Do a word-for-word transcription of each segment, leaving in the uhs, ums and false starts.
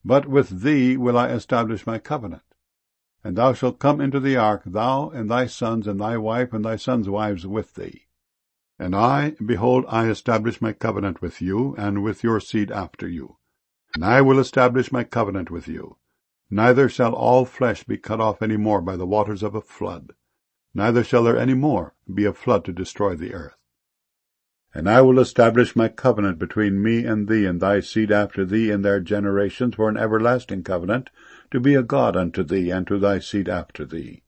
But with thee will I establish my covenant. And thou shalt come into the ark, thou and thy sons, and thy wife, and thy sons' wives with thee. And I, behold, I establish my covenant with you, and with your seed after you. And I will establish my covenant with you. Neither shall all flesh be cut off any more by the waters of a flood, neither shall there any more be a flood to destroy the earth. And I will establish my covenant between me and thee and thy seed after thee in their generations for an everlasting covenant, to be a God unto thee and to thy seed after thee.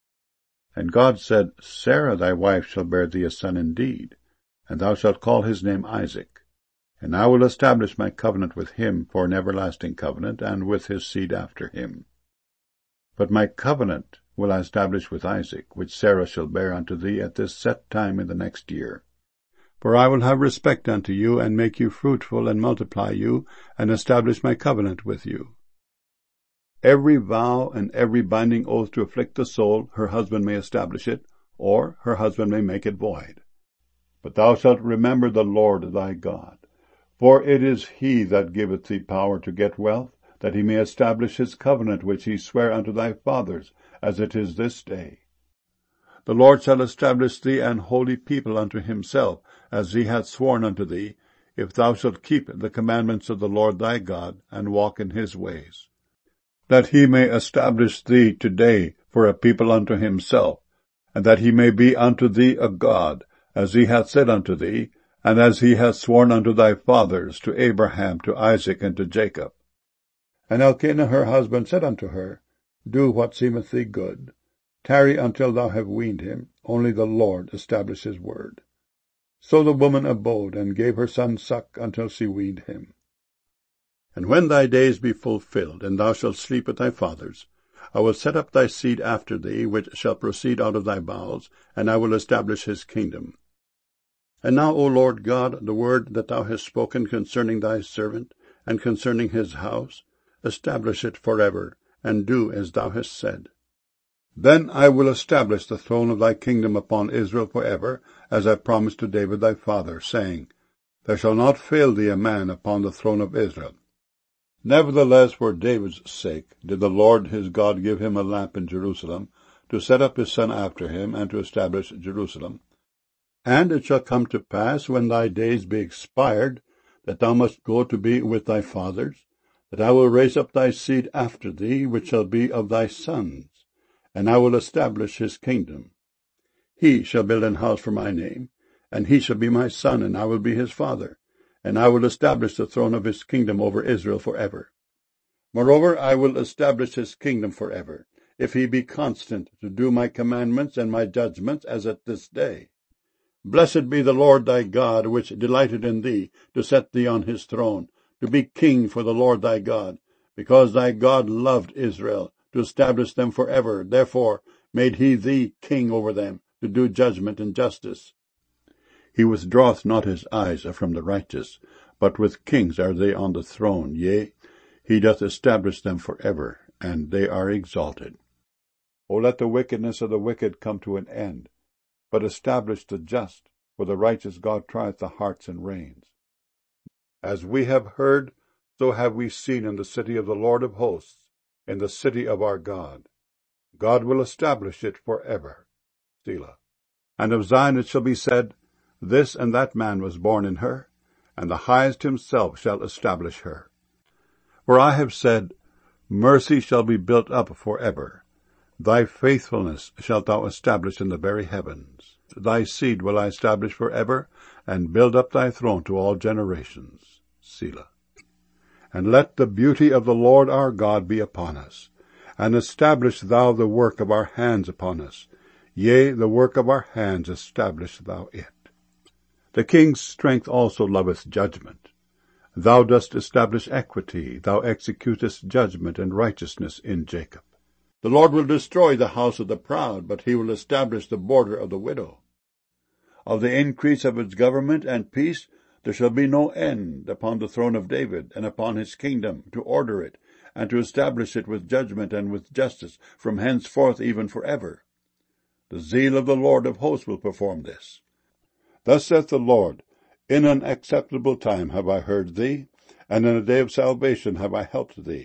And God said, Sarah thy wife shall bear thee a son indeed, and thou shalt call his name Isaac. And I will establish my covenant with him for an everlasting covenant, and with his seed after him. But my covenant will I establish with Isaac, which Sarah shall bear unto thee at this set time in the next year. For I will have respect unto you, and make you fruitful, and multiply you, and establish my covenant with you. Every vow and every binding oath to afflict the soul, her husband may establish it, or her husband may make it void. But thou shalt remember the Lord thy God. For it is he that giveth thee power to get wealth, that he may establish his covenant which he sware unto thy fathers, as it is this day. The Lord shall establish thee an holy people unto himself, as he hath sworn unto thee, if thou shalt keep the commandments of the Lord thy God, and walk in his ways. That he may establish thee today for a people unto himself, and that he may be unto thee a God, as he hath said unto thee, and as he hath sworn unto thy fathers, to Abraham, to Isaac, and to Jacob. And Elkanah her husband said unto her, Do what seemeth thee good. Tarry until thou have weaned him, only the Lord establish his word. So the woman abode, and gave her son suck until she weaned him. And when thy days be fulfilled, and thou shalt sleep with thy fathers, I will set up thy seed after thee, which shall proceed out of thy bowels, and I will establish his kingdom. And now, O Lord God, the word that thou hast spoken concerning thy servant, and concerning his house, establish it forever, and do as thou hast said. Then I will establish the throne of thy kingdom upon Israel forever, as I promised to David thy father, saying, There shall not fail thee a man upon the throne of Israel. Nevertheless, for David's sake did the Lord his God give him a lamp in Jerusalem, to set up his son after him, and to establish Jerusalem. And it shall come to pass, when thy days be expired, that thou must go to be with thy fathers, that I will raise up thy seed after thee, which shall be of thy sons, and I will establish his kingdom. He shall build an house for my name, and he shall be my son, and I will be his father, and I will establish the throne of his kingdom over Israel forever. Moreover, I will establish his kingdom forever, if he be constant to do my commandments and my judgments, as at this day. Blessed be the Lord thy God, which delighted in thee, to set thee on his throne, to be king for the Lord thy God, because thy God loved Israel, to establish them forever. Therefore made he thee king over them, to do judgment and justice. He withdraweth not his eyes from the righteous, but with kings are they on the throne. Yea, he doth establish them forever, and they are exalted. O let the wickedness of the wicked come to an end, but establish the just, for the righteous God trieth the hearts and reins. As we have heard, so have we seen in the city of the Lord of hosts, in the city of our God. God will establish it forever. Selah. And of Zion it shall be said, This and that man was born in her, and the highest himself shall establish her. For I have said, Mercy shall be built up forever. Thy faithfulness shalt thou establish in the very heavens. Thy seed will I establish forever, and build up thy throne to all generations. Selah. And let the beauty of the Lord our God be upon us, and establish thou the work of our hands upon us. Yea, the work of our hands establish thou it. The king's strength also loveth judgment. Thou dost establish equity, thou executest judgment and righteousness in Jacob. The Lord will destroy the house of the proud, but he will establish the border of the widow. Of the increase of its government and peace there shall be no end upon the throne of David, and upon his kingdom, to order it, and to establish it with judgment and with justice, from henceforth even forever. The zeal of the Lord of hosts will perform this. Thus saith the Lord, In an acceptable time have I heard thee, and in a day of salvation have I helped thee.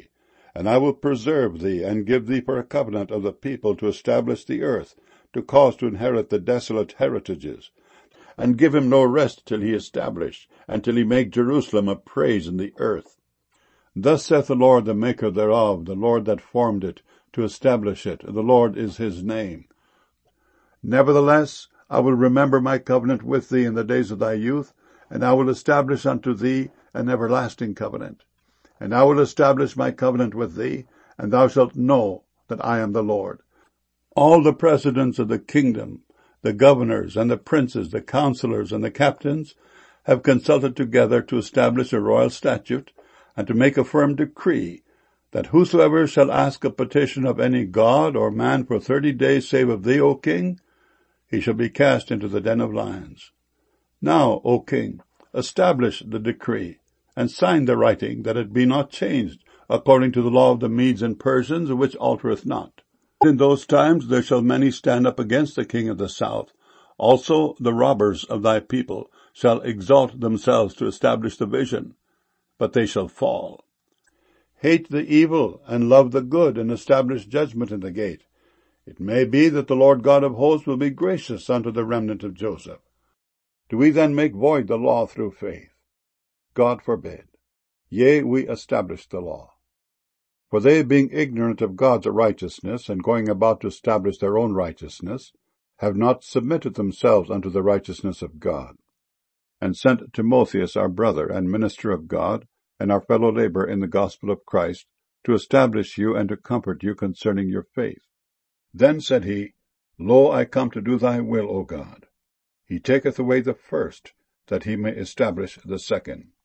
And I will preserve thee, and give thee for a covenant of the people to establish the earth, to cause to inherit the desolate heritages, and give him no rest till he establish, and till he make Jerusalem a praise in the earth. Thus saith the Lord, the Maker thereof, the Lord that formed it, to establish it. The Lord is his name. Nevertheless, I will remember my covenant with thee in the days of thy youth, and I will establish unto thee an everlasting covenant. And I will establish my covenant with thee, and thou shalt know that I am the Lord. All the presidents of the kingdom, the governors and the princes, the counselors and the captains, have consulted together to establish a royal statute, and to make a firm decree, that whosoever shall ask a petition of any god or man for thirty days save of thee, O king, he shall be cast into the den of lions. Now, O king, establish the decree, and sign the writing, that it be not changed, according to the law of the Medes and Persians, which altereth not. In those times there shall many stand up against the king of the south. Also the robbers of thy people shall exalt themselves to establish the vision, but they shall fall. Hate the evil, and love the good, and establish judgment in the gate. It may be that the Lord God of hosts will be gracious unto the remnant of Joseph. Do we then make void the law through faith? God forbid. Yea, we establish the law. For they, being ignorant of God's righteousness, and going about to establish their own righteousness, have not submitted themselves unto the righteousness of God, and sent Timotheus our brother and minister of God, and our fellow laborer in the gospel of Christ, to establish you and to comfort you concerning your faith. Then said he, Lo, I come to do thy will, O God. He taketh away the first, that he may establish the second.